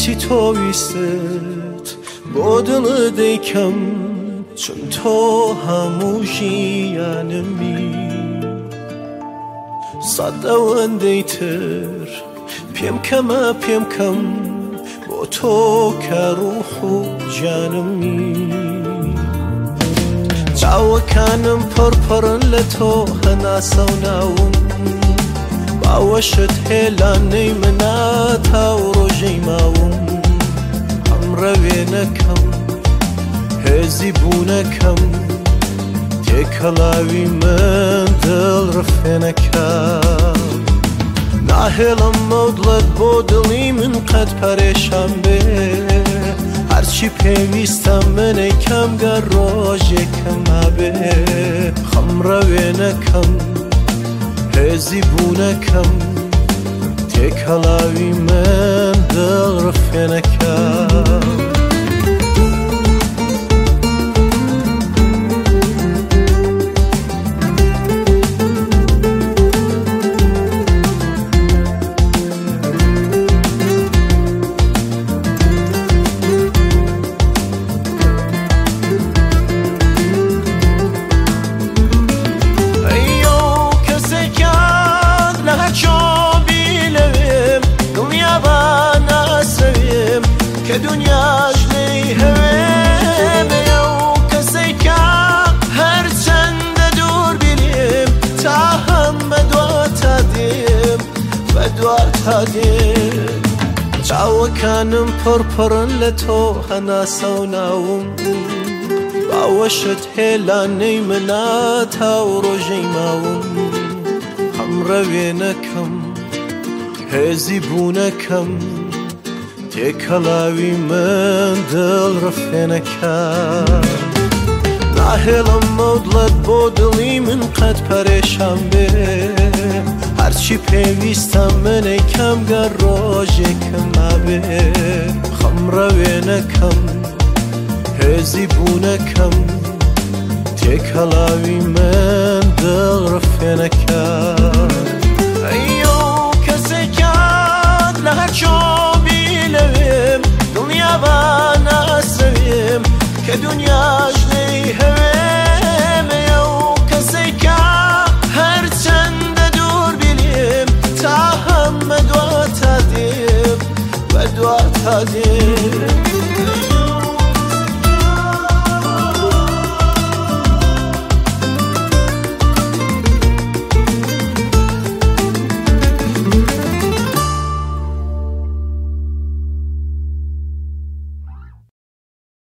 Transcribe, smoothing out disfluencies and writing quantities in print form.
هرچی تویست با دل دیکم چون تو هەمووژیانمی سەد ئەوەندەیتر پێم کەمە پێم کەم بۆ تۆ کە ڕوح و جانمی چاوەکانم پڕپڕن لە تۆ هەناسە و ناوم باوەشت هێلانەی منە تا و ڕۆژەی ماوم ئەم ڕەوێنەکەم هێزی بوونەکەم تێکەڵاوی من دڵ ڕفێنەکەم ناهێڵم مەودڵت بۆ دڵی من قەت پەرێشان بێ هەرچی پێویستە منەی کەم گەر ڕۆژێکم هەبێ خەم ڕەوێنەکەم هێزی بوونەکەم تێکەڵاوی من دڵ ڕفێنەکەم دنیاش لی هویم یو کسی که هر چند دور بینیم تا هم بدوات هدیم چاوەکانم پڕپڕن لە تۆ هەناسە و ناوم باوەشت هێلانەی منە تا و ڕۆژەی ماوم ئەم ڕەوێنەکەم هێزی بوونەکەم تێکەڵاوی من دڵ ڕفێنەکەم ناهێڵم مەودڵت بۆ دڵی من قەت پەرێشان بێ هەرچی پێویستە منەی کەم گەر ڕۆژێکم هەبێ خەم ڕەوێنەکەم هێزی بوونەکەم تێکەڵاوی من دڵ ڕفێنەکەم ئەیۆ کەسێکات لە هەرچۆ دڵنیابە ناسەویم کە دنیاش لی هەوێم ئەو کەسەی کە هەر چەندە دوور بینیم تا هەممە دوات هەدیم بە دوات هەدیم